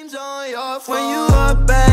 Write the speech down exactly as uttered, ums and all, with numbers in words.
name's on your phone. When you up at